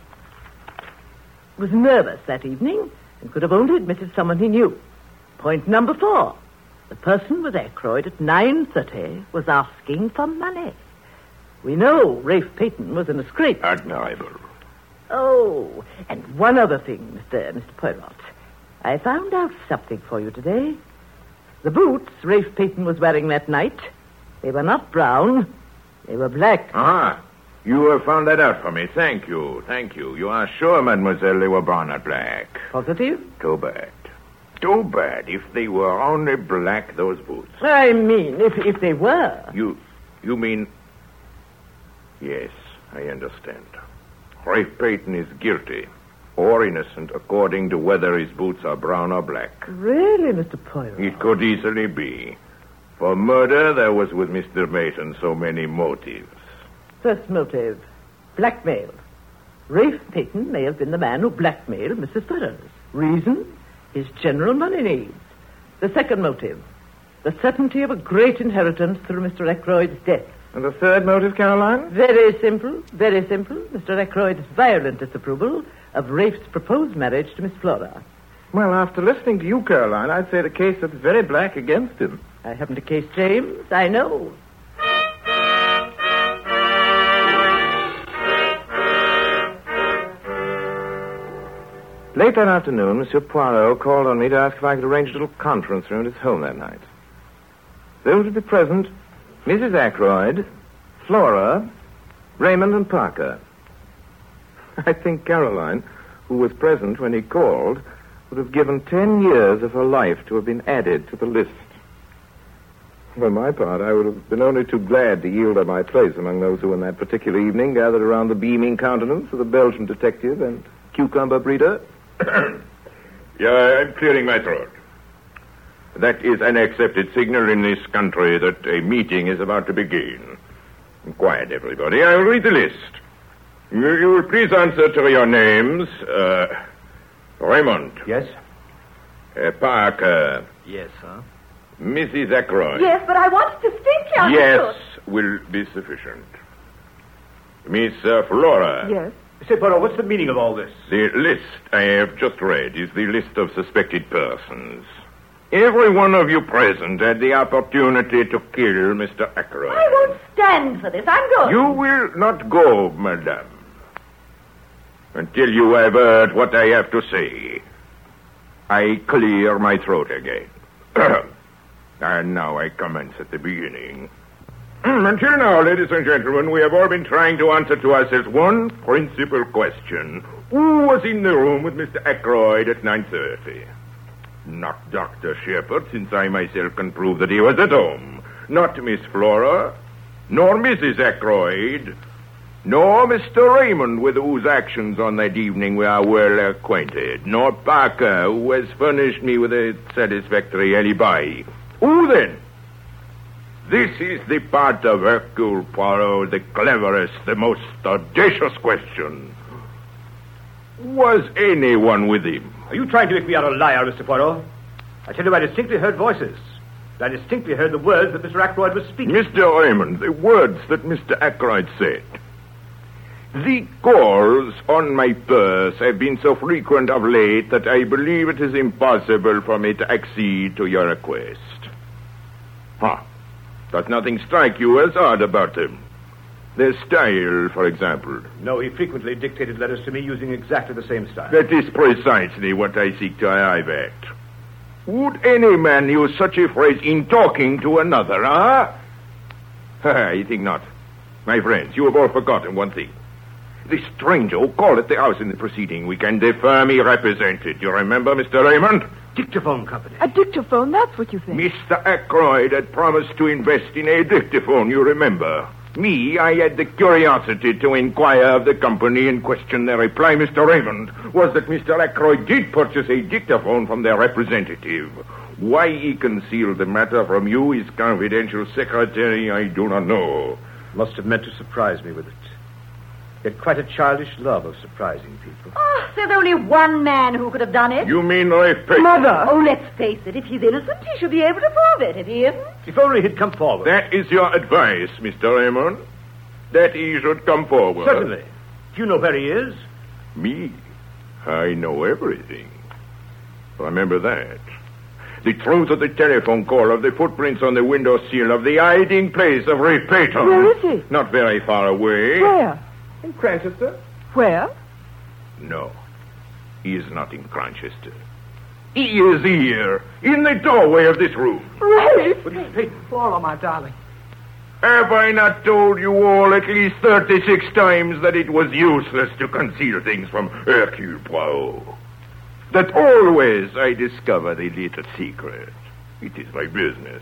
was nervous that evening and could have only admitted someone he knew. Point number 4. The person with Ackroyd at 9:30 was asking for money. We know Rafe Peyton was in a scrape. Admirable. Oh, and one other thing, Mr. Poirot. I found out something for you today. The boots Rafe Peyton was wearing that night, they were not brown, they were black. Ah, you have found that out for me. Thank you. You are sure, mademoiselle, they were brown or black? Positive? Too bad. If they were only black, those boots. I mean, if they were. You mean... Yes, I understand. Rafe Peyton is guilty or innocent according to whether his boots are brown or black. Really, Mr. Poirot? It could easily be. For murder, there was with Mr. Peyton so many motives. First motive, blackmail. Rafe Peyton may have been the man who blackmailed Mrs. Burroughs. Reason? His general money needs. The second motive, the certainty of a great inheritance through Mr. Ackroyd's death. And the third motive, Caroline? Very simple. Mr. Ackroyd's violent disapproval of Rafe's proposed marriage to Miss Flora. Well, after listening to you, Caroline, I'd say the case looks very black against him. I haven't a case, James. I know. Late that afternoon, Monsieur Poirot called on me to ask if I could arrange a little conference room at his home that night. There were to be present Mrs. Ackroyd, Flora, Raymond, and Parker. I think Caroline, who was present when he called, would have given 10 years of her life to have been added to the list. For my part, I would have been only too glad to yield up my place among those who, on that particular evening, gathered around the beaming countenance of the Belgian detective and cucumber breeder. Yeah, I'm clearing my throat. That is an accepted signal in this country that a meeting is about to begin. Quiet, everybody. I will read the list. You will please answer to your names. Raymond. Yes? Parker. Yes, sir. Mrs. Ackroyd. Yes, but I wanted to speak to you. Yes, will be sufficient. Miss Flora. Yes. Say, Poirot, what's the meaning of all this? The list I have just read is the list of suspected persons. Every one of you present had the opportunity to kill Mr. Ackroyd. I won't stand for this. I'm going. You will not go, madame, until you have heard what I have to say. I clear my throat again. And now I commence at the beginning. Until now, ladies and gentlemen, we have all been trying to answer to ourselves one principal question. Who was in the room with Mr. Ackroyd at 9:30? Not Dr. Shepard, since I myself can prove that he was at home. Not Miss Flora, nor Mrs. Ackroyd, nor Mr. Raymond, with whose actions on that evening we are well acquainted, nor Parker, who has furnished me with a satisfactory alibi. Who then? This is the part of Hercule Poirot, the cleverest, the most audacious question. Was anyone with him? Are you trying to make me out a liar, Mr. Poirot? I tell you, I distinctly heard voices. I distinctly heard the words that Mr. Ackroyd was speaking. Mr. Raymond, the words that Mr. Ackroyd said. The calls on my purse have been so frequent of late that I believe it is impossible for me to accede to your request. Does nothing strike you as odd about them? Their style, for example. No, he frequently dictated letters to me using exactly the same style. That is precisely what I seek to arrive at. Would any man use such a phrase in talking to another, I think not. My friends, you have all forgotten one thing. The stranger who called at the house in the proceeding weekend, the firm he represented. You remember, Mr. Raymond? Dictaphone company. A dictaphone, that's what you think. Mr. Ackroyd had promised to invest in a dictaphone, you remember. Me, I had the curiosity to inquire of the company in question. Their reply, Mr. Raymond, was that Mr. Ackroyd did purchase a dictaphone from their representative. Why he concealed the matter from you, his confidential secretary, I do not know. Must have meant to surprise me with it. He had quite a childish love of surprising people. Oh, there's only one man who could have done it. You mean Rafe Payton? Mother! Oh, let's face it. If he's innocent, he should be able to prove it. If he isn't... If only he'd come forward. That is your advice, Mr. Raymond? That he should come forward? Certainly. Do you know where he is? Me? I know everything. Remember that. The truth of the telephone call, of the footprints on the windowsill, of the hiding place of Rafe Payton. Where is he? Not very far away. Where? In Cranchester? Where? No. He is not in Cranchester. He is here, in the doorway of this room. Rafe! Peyton. Flora, my darling. Have I not told you all at least 36 times that it was useless to conceal things from Hercule Poirot? That always I discover the little secret. It is my business.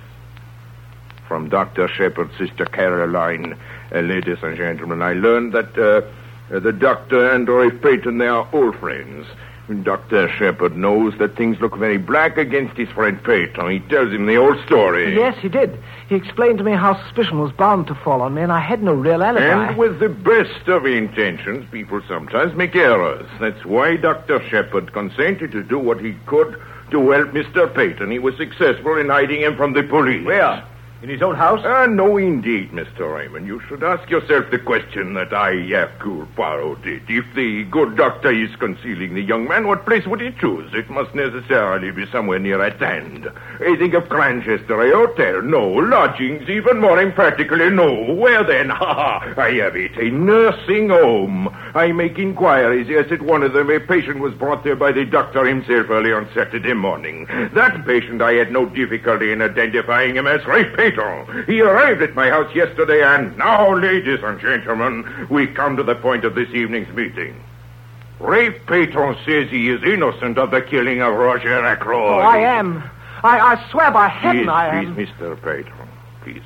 From Dr. Shepard's sister Caroline, ladies and gentlemen, I learned that the doctor and Rafe Payton, they are old friends. Dr. Shepard knows that things look very black against his friend Payton. He tells him the old story. Yes, he did. He explained to me how suspicion was bound to fall on me, and I had no real alibi. And with the best of intentions, people sometimes make errors. That's why Dr. Shepard consented to do what he could to help Mr. Payton. He was successful in hiding him from the police. Where? In his own house? No, indeed, Mr. Raymond. You should ask yourself the question that I, Hercule Poirot, did. If the good doctor is concealing the young man, what place would he choose? It must necessarily be somewhere near at hand. I think of Cranchester, a hotel. No. Lodgings, even more emphatically, no. Where then? I have it. A nursing home. I make inquiries. Yes, at one of them, a patient was brought there by the doctor himself early on Saturday morning. That patient, I had no difficulty in identifying him as Rafe Payton. He arrived at my house yesterday, and now, ladies and gentlemen, we come to the point of this evening's meeting. Rafe Payton says he is innocent of the killing of Roger Ackroyd. Oh, I am. I swear by heaven I am. Please, Mr. Payton, please.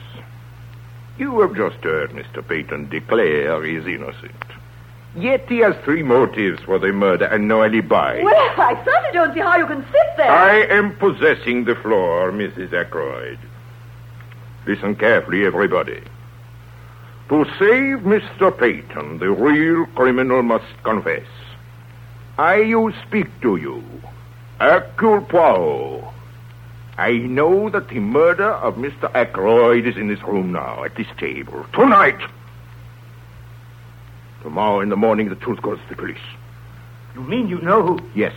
You have just heard Mr. Payton declare he is innocent. Yet he has 3 motives for the murder and no alibi. Well, I certainly don't see how you can sit there. I am possessing the floor, Mrs. Ackroyd. Listen carefully, everybody. To save Mr. Payton, the real criminal must confess. I speak to you, Hercule Poirot. I know that the murder of Mr. Ackroyd is in this room now, at this table. Tonight. Tomorrow in the morning, the truth goes to the police. You mean you know who? Yes.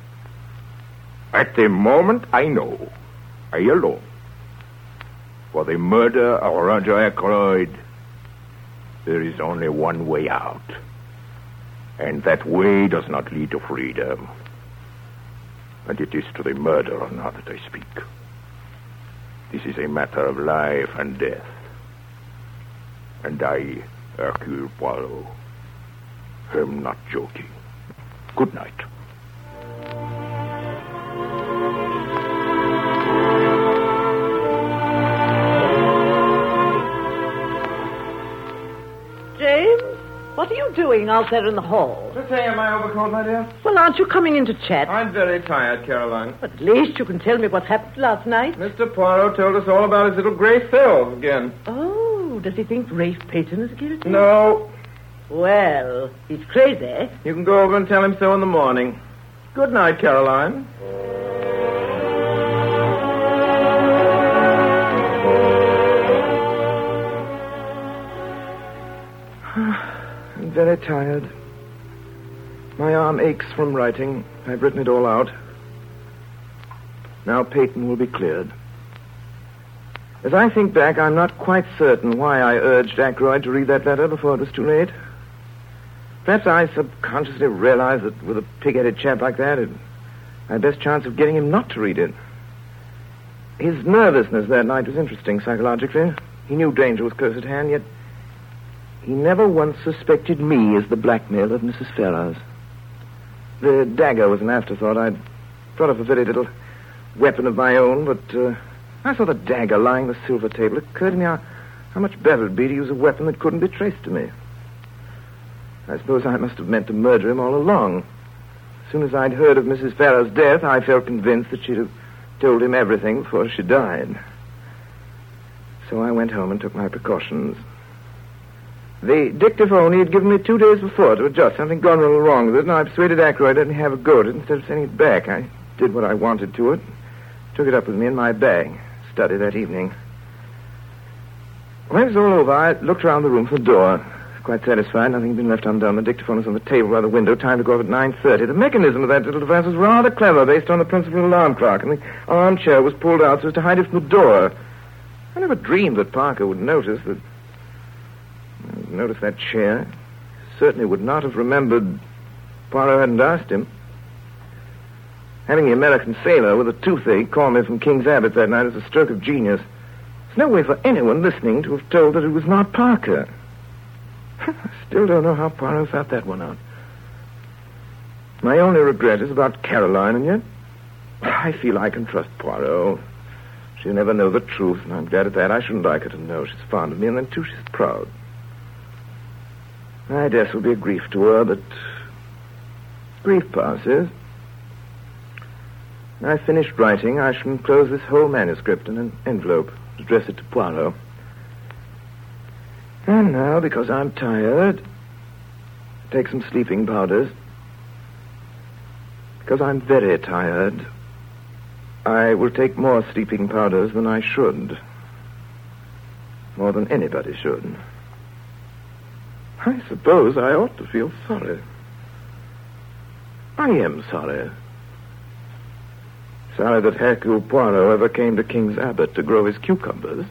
At the moment, I know. I alone. For the murder of Roger Ackroyd, there is only one way out. And that way does not lead to freedom. And it is to the murderer now that I speak. This is a matter of life and death. And I, Hercule Poirot, am not joking. Good night. James, what are you doing out there in the hall? Just hanging my overcoat, my dear. Well, aren't you coming in to chat? I'm very tired, Caroline. But at least you can tell me what happened last night. Mr. Poirot told us all about his little gray cells again. Oh, does he think Rafe Peyton is guilty? No. Well, he's crazy. You can go over and tell him so in the morning. Good night, Caroline. I'm very tired. My arm aches from writing. I've written it all out. Now Peyton will be cleared. As I think back, I'm not quite certain why I urged Ackroyd to read that letter before it was too late. Perhaps I subconsciously realized that with a pig-headed chap like that, it had best chance of getting him not to read it. His nervousness that night was interesting psychologically. He knew danger was close at hand, yet he never once suspected me as the blackmailer of Mrs. Ferrars. The dagger was an afterthought. I'd thought of a very little weapon of my own, but I saw the dagger lying on the silver table. It occurred to me how much better it would be to use a weapon that couldn't be traced to me. I suppose I must have meant to murder him all along. As soon as I'd heard of Mrs. Ferrars' death, I felt convinced that she'd have told him everything before she died. So I went home and took my precautions. The dictaphone he had given me 2 days before to adjust. Something gone a little wrong with it, and I persuaded Ackroyd to let me have a go at it instead of sending it back. I did what I wanted to it. Took it up with me in my bag. Studied that evening. When it was all over, I looked around the room for the door. Quite satisfied. Nothing had been left undone. The dictaphone was on the table by the window. Time to go off at 9:30. The mechanism of that little device was rather clever, based on the principle of an alarm clock, and the armchair was pulled out so as to hide it from the door. I never dreamed that Parker would notice that chair. Certainly would not have remembered Poirot hadn't asked him. Having the American sailor with a toothache call me from King's Abbot that night was a stroke of genius. There's no way for anyone listening to have told that it was not Parker. I still don't know how Poirot found that one out. My only regret is about Caroline, and yet I feel I can trust Poirot. She'll never know the truth, and I'm glad of that. I shouldn't like her to know she's fond of me, and then, too, she's proud. My death will be a grief to her, but grief passes. When I've finished writing, I shall enclose this whole manuscript in an envelope, address it to Poirot. And now, because I'm tired, take some sleeping powders. Because I'm very tired, I will take more sleeping powders than I should. More than anybody should. I suppose I ought to feel sorry. I am sorry. Sorry that Hercule Poirot ever came to King's Abbot to grow his cucumbers.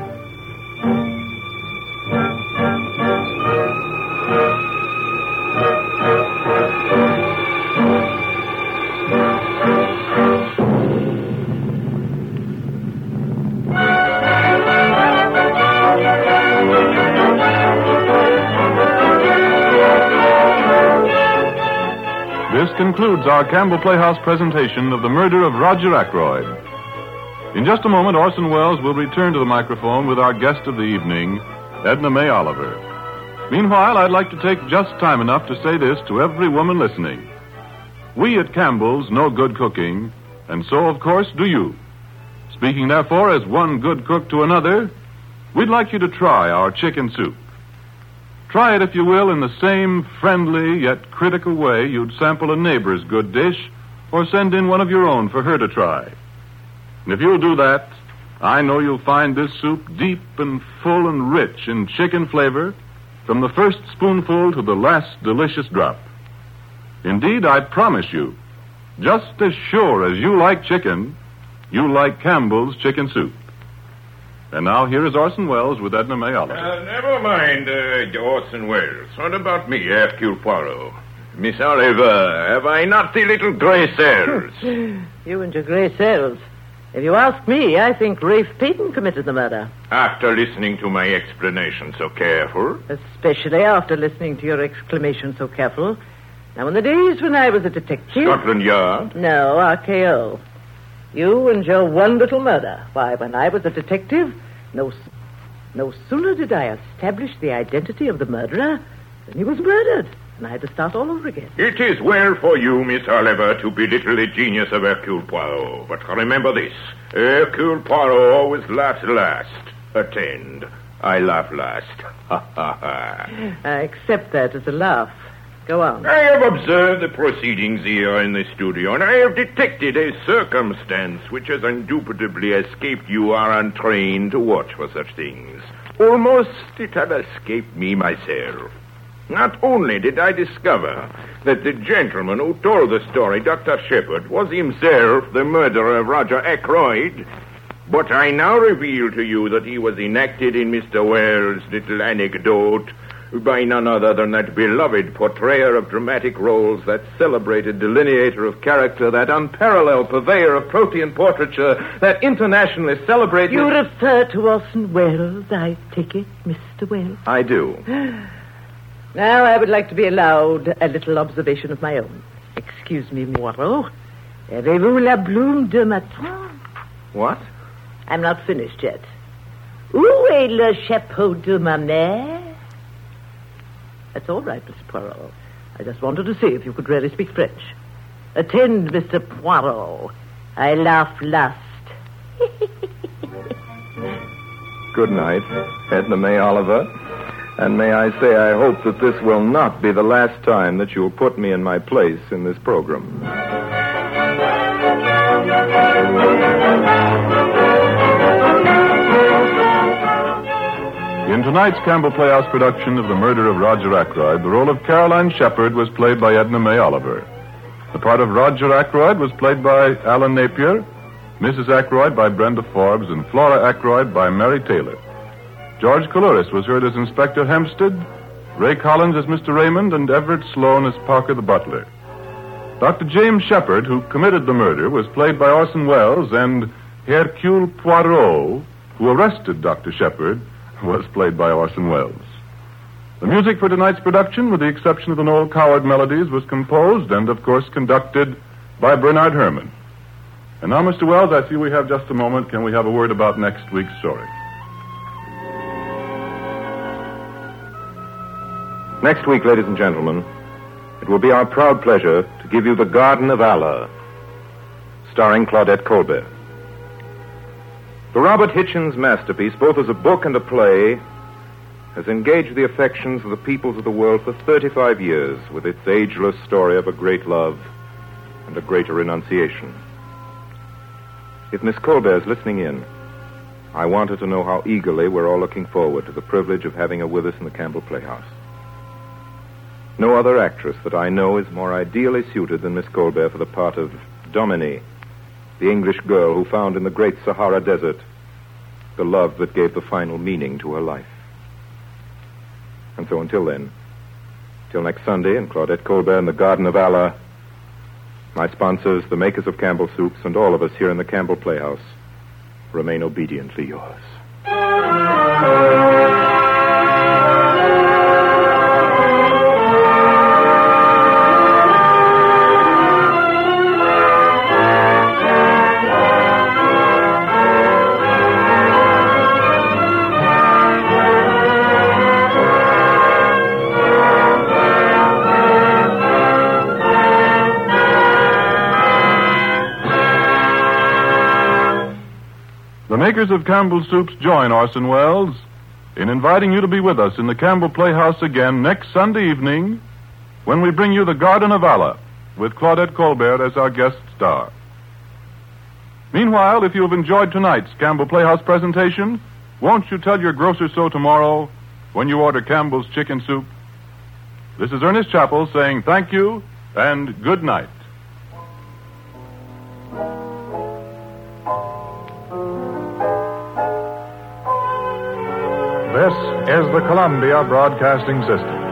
This concludes our Campbell Playhouse presentation of The Murder of Roger Ackroyd. In just a moment, Orson Welles will return to the microphone with our guest of the evening, Edna May Oliver. Meanwhile, I'd like to take just time enough to say this to every woman listening. We at Campbell's know good cooking, and so, of course, do you. Speaking, therefore, as one good cook to another, we'd like you to try our chicken soup. Try it, if you will, in the same friendly yet critical way you'd sample a neighbor's good dish or send in one of your own for her to try. And if you'll do that, I know you'll find this soup deep and full and rich in chicken flavor from the first spoonful to the last delicious drop. Indeed, I promise you, just as sure as you like chicken, you like Campbell's chicken soup. And now here is Orson Welles with Edna May Oliver. Never mind, Orson Welles. What about me, Hercule Poirot? Miss Oliver, have I not the little gray cells? You and your gray cells. If you ask me, I think Rafe Peyton committed the murder. After listening to my explanation so careful? Especially after listening to your exclamation so careful. Now, in the days when I was a detective... Scotland Yard? No, RKO. You and your one little murder. Why, when I was a detective, no sooner did I establish the identity of the murderer than he was murdered. And I had to start all over again. It is well for you, Miss Oliver, to belittle the genius of Hercule Poirot. But remember this. Hercule Poirot always laughs last. Attend. I laugh last. Ha, ha, ha. I accept that as a laugh. Go on. I have observed the proceedings here in the studio, and I have detected a circumstance which has indubitably escaped you are untrained to watch for such things. Almost it had escaped me myself. Not only did I discover that the gentleman who told the story, Dr. Shepard, was himself the murderer of Roger Ackroyd, but I now reveal to you that he was enacted in Mr. Wells' little anecdote by none other than that beloved portrayer of dramatic roles, that celebrated delineator of character, that unparalleled purveyor of protean portraiture, that internationally celebrated... You refer to Orson Welles, I take it, Mr. Welles? I do. Now, I would like to be allowed a little observation of my own. Excuse me, Poirot. Avez-vous la plume de matin? What? I'm not finished yet. Où est le chapeau de ma mère? That's all right, Mr. Poirot. I just wanted to see if you could really speak French. Attend, Mr. Poirot. I laugh last. Good night, Edna May Oliver. And may I say I hope that this will not be the last time that you'll put me in my place in this program. In tonight's Campbell Playhouse production of The Murder of Roger Ackroyd, the role of Caroline Shepard was played by Edna May Oliver. The part of Roger Ackroyd was played by Alan Napier, Mrs. Ackroyd by Brenda Forbes, and Flora Ackroyd by Mary Taylor. George Coulouris was heard as Inspector Hempstead, Ray Collins as Mr. Raymond, and Everett Sloane as Parker the butler. Dr. James Shepard, who committed the murder, was played by Orson Welles, and Hercule Poirot, who arrested Dr. Shepard, was played by Orson Welles. The music for tonight's production, with the exception of the Noel Coward melodies, was composed and, of course, conducted by Bernard Herrmann. And now, Mr. Welles, I see we have just a moment. Can we have a word about next week's story? Next week, ladies and gentlemen, it will be our proud pleasure to give you The Garden of Allah, starring Claudette Colbert. The Robert Hitchens masterpiece, both as a book and a play, has engaged the affections of the peoples of the world for 35 years with its ageless story of a great love and a greater renunciation. If Miss Colbert is listening in, I want her to know how eagerly we're all looking forward to the privilege of having her with us in the Campbell Playhouse. No other actress that I know is more ideally suited than Miss Colbert for the part of Dominique, the English girl who found in the great Sahara Desert the love that gave the final meaning to her life. And so until then, till next Sunday in Claudette Colbert in the Garden of Allah, my sponsors, the makers of Campbell Soups, and all of us here in the Campbell Playhouse remain obediently yours. The makers of Campbell Soups join Orson Welles in inviting you to be with us in the Campbell Playhouse again next Sunday evening when we bring you The Garden of Allah with Claudette Colbert as our guest star. Meanwhile, if you've enjoyed tonight's Campbell Playhouse presentation, won't you tell your grocer so tomorrow when you order Campbell's chicken soup? This is Ernest Chappell saying thank you and good night. This is the Columbia Broadcasting System.